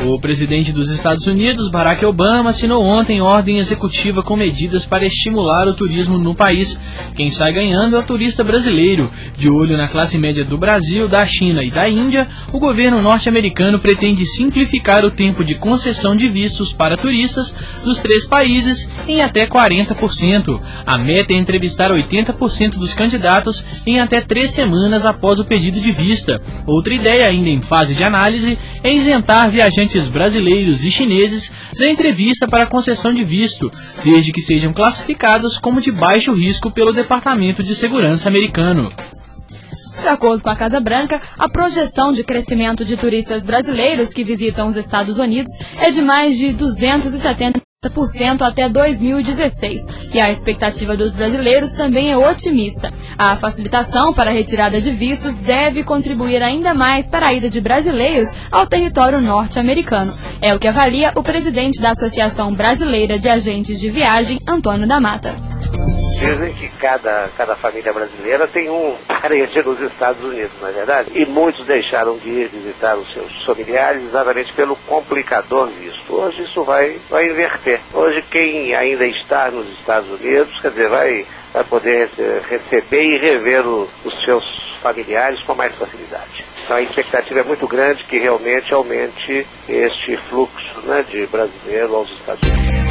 O presidente dos Estados Unidos, Barack Obama, assinou ontem ordem executiva com medidas para estimular o turismo no país. Quem sai ganhando é o turista brasileiro. De olho na classe média do Brasil, da China e da Índia, o governo norte-americano pretende simplificar o tempo de concessão de vistos para turistas dos 3 países em até 40%. A meta é entrevistar 80% dos candidatos em até 3 semanas após o pedido de vista. Outra ideia, ainda em fase de análise, é isentar viajantes brasileiros e chineses da entrevista para concessão de visto, desde que sejam classificados como de baixo risco pelo Departamento de Segurança americano. De acordo com a Casa Branca, a projeção de crescimento de turistas brasileiros que visitam os Estados Unidos é de mais de 270% até 2016, e a expectativa dos brasileiros também é otimista. A facilitação para a retirada de vistos deve contribuir ainda mais para a ida de brasileiros ao território norte-americano. É o que avalia o presidente da Associação Brasileira de Agentes de Viagem, Antônio da Mata. Dizem que cada família brasileira tem um parente nos Estados Unidos, não é verdade? E muitos deixaram de ir visitar os seus familiares exatamente pelo complicador visto. Hoje isso vai inverter. Hoje quem ainda está nos Estados Unidos, quer dizer, vai poder receber e rever os seus familiares com mais facilidade. Então a expectativa é muito grande que realmente aumente este fluxo, né, de brasileiro aos Estados Unidos.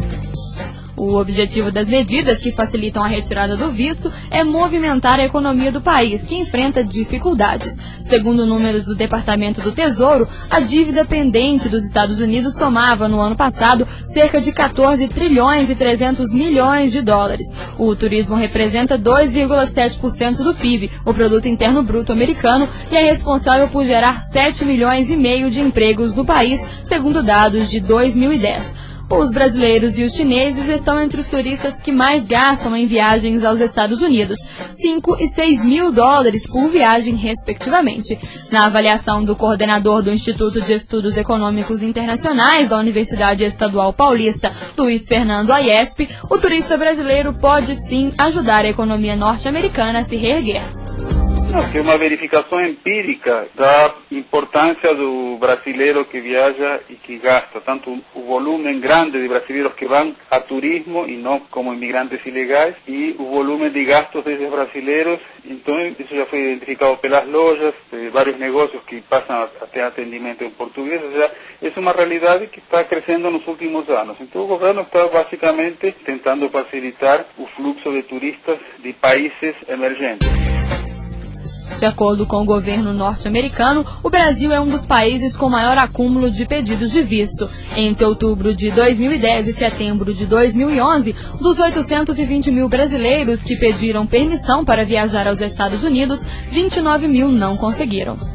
O objetivo das medidas que facilitam a retirada do visto é movimentar a economia do país, que enfrenta dificuldades. Segundo números do Departamento do Tesouro, a dívida pendente dos Estados Unidos somava, no ano passado, cerca de 14 trilhões e 300 milhões de dólares. O turismo representa 2,7% do PIB, o Produto Interno Bruto americano, e é responsável por gerar 7 milhões e meio de empregos no país, segundo dados de 2010. Os brasileiros e os chineses estão entre os turistas que mais gastam em viagens aos Estados Unidos, 5 e 6 mil dólares por viagem, respectivamente. Na avaliação do coordenador do Instituto de Estudos Econômicos Internacionais da Universidade Estadual Paulista, Luiz Fernando Ayesp, o turista brasileiro pode sim ajudar a economia norte-americana a se reerguer. Que é uma verificação empírica da importância do brasileiro que viaja e que gasta, tanto o volume grande de brasileiros que vão a turismo e não como imigrantes ilegais, e o volume de gastos desses brasileiros. Então isso já foi identificado pelas lojas, vários negócios que passam até atendimento em português. Ou seja, é uma realidade que está crescendo nos últimos anos. Então o governo está basicamente tentando facilitar o fluxo de turistas de países emergentes. De acordo com o governo norte-americano, o Brasil é um dos países com maior acúmulo de pedidos de visto. Entre outubro de 2010 e setembro de 2011, dos 820 mil brasileiros que pediram permissão para viajar aos Estados Unidos, 29 mil não conseguiram.